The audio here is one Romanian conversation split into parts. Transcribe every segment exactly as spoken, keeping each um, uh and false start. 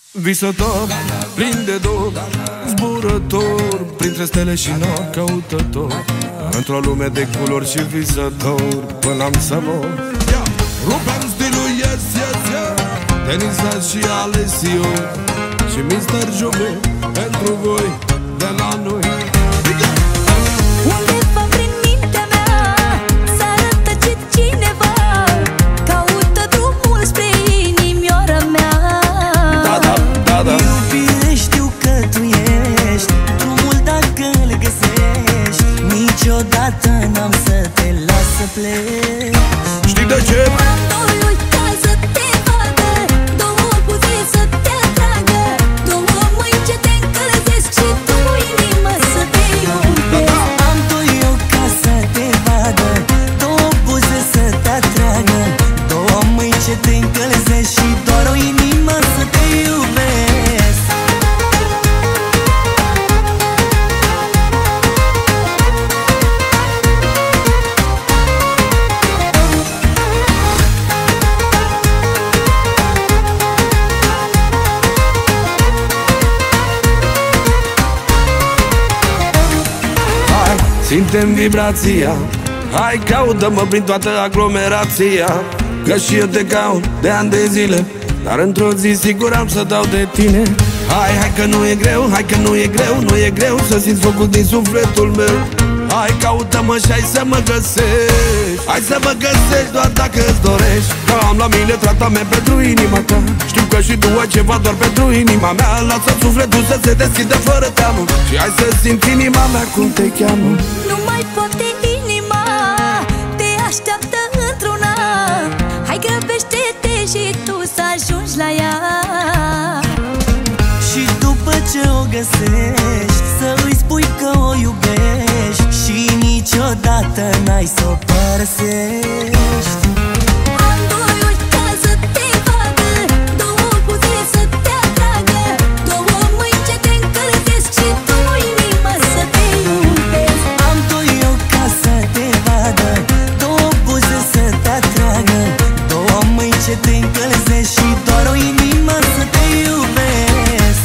Visător, plin de dor, zburător printre stele și nori, căutător într-o lume de culori și visător până am să mor. Rupem stilul, yes, yes, yes, Denisa și Alessio și mister Juve pentru voi de la noi. Undeva prin mintea mea s-a rătăcit cineva, caută drumul spre inimioara mea. Da, da, da, da. Iubire, știu că tu ești drumul dacă îl găsești, niciodată n-am să te las să pleci. Știi de ce? Amândoi uitai să te vadă, două buze să te atragă, două mâini ce te încălzesc și tu inimă să te iubesc. Am doi ochi ca să te vadă, două buze să te atragă, două mâini ce te încălzesc și doar o inimă să te iubesc. Simtem vibrația, hai caută-mă prin toată aglomerația, că și eu te caut de ani de zile, dar într-o zi sigur am să dau de tine. Hai, hai că nu e greu, hai că nu e greu, nu e greu să simți focul din sufletul meu. Hai caută-mă și hai să mă găsești, hai să mă găsești doar dacă îți dorești, că am la mine tratament pentru inima ta. Știu că și tu ai ceva doar pentru inima mea. Lasă sufletul să se deschidă fără teamă și hai să simți inima mea cum te cheamă. Nu mai poate inima, te așteaptă într-una, hai grăbește-te și tu să ajungi la ea. Și după ce o găsești, să îi spui că o iubești și niciodată n-ai să o părăsești. Amândoi uitai să te vadă, două buze să te atragă, două mâini ce te încălzesc și tu inimă să te iubesc. Am doi ochi ca să te vadă, două buze să te atragă, două mâini ce te încălzesc și doar o inimă să te iubesc.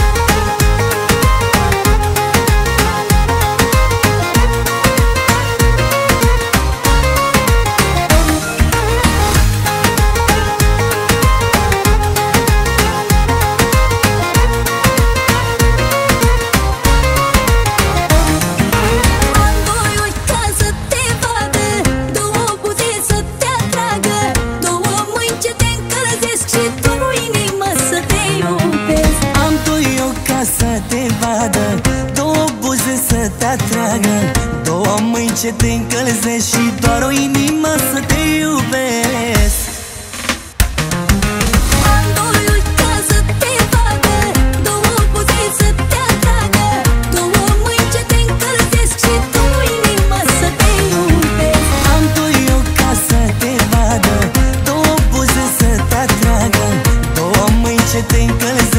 Amândoi uitai să te vadă, două buze să te atragă, două mâini ce te încălzesc și tu inimă să te iubesc. Am doi ochi ca să te vadă, două buze să te atragă, două mâini ce te încălzesc și doar o inimă să te iubesc. Amândoi uitai să te vadă, două buze să te atragă, două mâini ce te încălzesc și tu inimă să te iubesc. Am doi ochi ca să te vadă, două buze să te atragă, două mâini ce te încălzesc